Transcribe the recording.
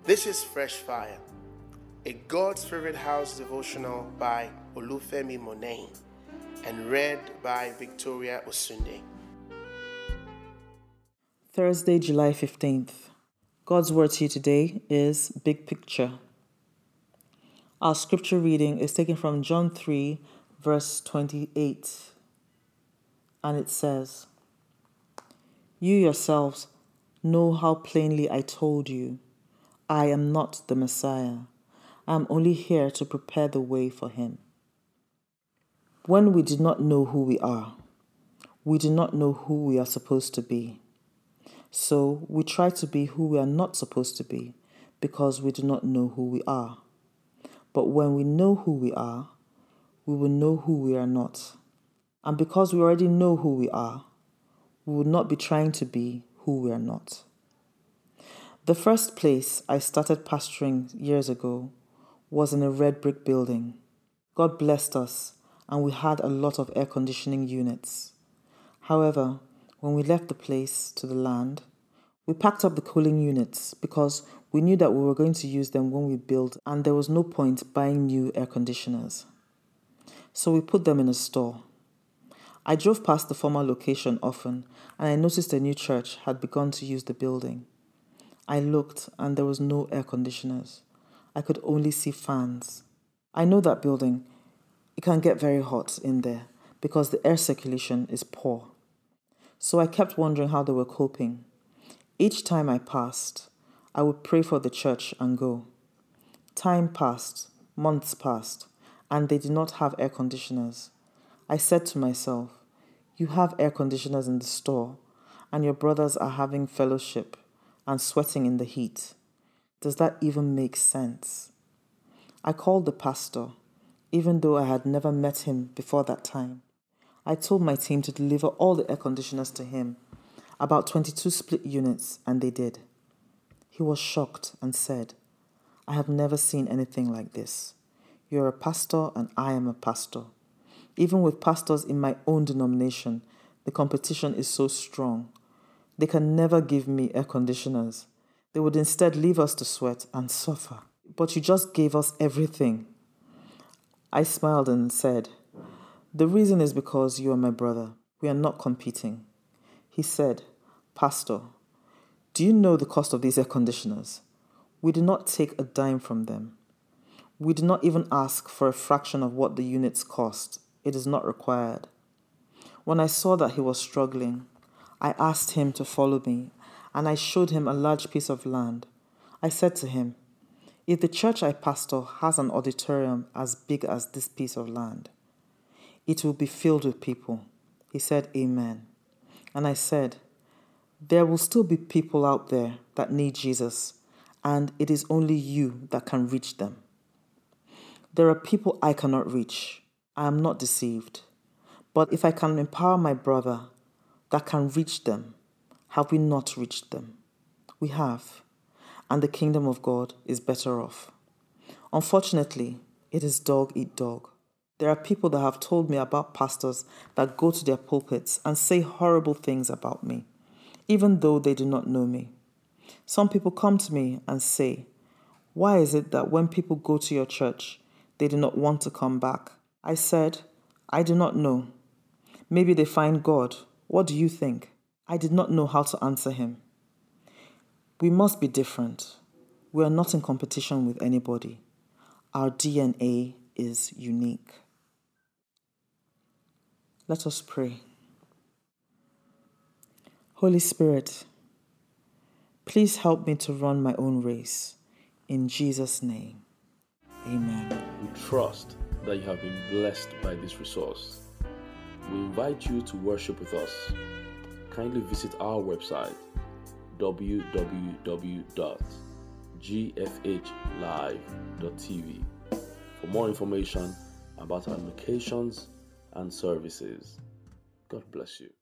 This is Fresh Fire, a God's Favorite House devotional by Olufemi Monet and read by Victoria Osunde. Thursday, July 15th. God's word to you today is Big Picture. Our scripture reading is taken from John 3, verse 28. And it says, "You yourselves know how plainly I told you, I am not the Messiah. I am only here to prepare the way for him." When we do not know who we are, we do not know who we are supposed to be. So we try to be who we are not supposed to be because we do not know who we are. But when we know who we are, we will know who we are not. And because we already know who we are, we will not be trying to be who we are not. The first place I started pastoring years ago was in a red brick building. God blessed us, and we had a lot of air conditioning units. However, when we left the place to the land, we packed up the cooling units because we knew that we were going to use them when we built, and there was no point buying new air conditioners. So we put them in a store. I drove past the former location often, and I noticed a new church had begun to use the building. I looked, and there was no air conditioners. I could only see fans. I know that building. It can get very hot in there because the air circulation is poor. So I kept wondering how they were coping. Each time I passed, I would pray for the church and go. Time passed, months passed, and they did not have air conditioners. I said to myself, "You have air conditioners in the store, and your brothers are having fellowship and sweating in the heat. Does that even make sense?" I called the pastor, even though I had never met him before that time. I told my team to deliver all the air conditioners to him, about 22 split units, and they did. He was shocked and said, "I have never seen anything like this. You're a pastor and I am a pastor. Even with pastors in my own denomination, the competition is so strong. They can never give me air conditioners. They would instead leave us to sweat and suffer. But you just gave us everything." I smiled and said, "The reason is because you are my brother. We are not competing." He said, "Pastor, do you know the cost of these air conditioners? We do not take a dime from them. We do not even ask for a fraction of what the units cost. It is not required." When I saw that he was struggling, I asked him to follow me, and I showed him a large piece of land. I said to him, "If the church I pastor has an auditorium as big as this piece of land, it will be filled with people." He said, "Amen." And I said, "There will still be people out there that need Jesus, and it is only you that can reach them." There are people I cannot reach. I am not deceived. But if I can empower my brother that can reach them, have we not reached them? We have. And the kingdom of God is better off. Unfortunately, it is dog eat dog. There are people that have told me about pastors that go to their pulpits and say horrible things about me, even though they do not know me. Some people come to me and say, "Why is it that when people go to your church, they do not want to come back?" I said, "I do not know. Maybe they find God. What do you think?" I did not know how to answer him. We must be different. We are not in competition with anybody. Our DNA is unique. Let us pray. Holy Spirit, please help me to run my own race. In Jesus' name, amen. We trust that you have been blessed by this resource. We invite you to worship with us. Kindly visit our website www.gfhlive.tv for more information about our locations and services. God bless you.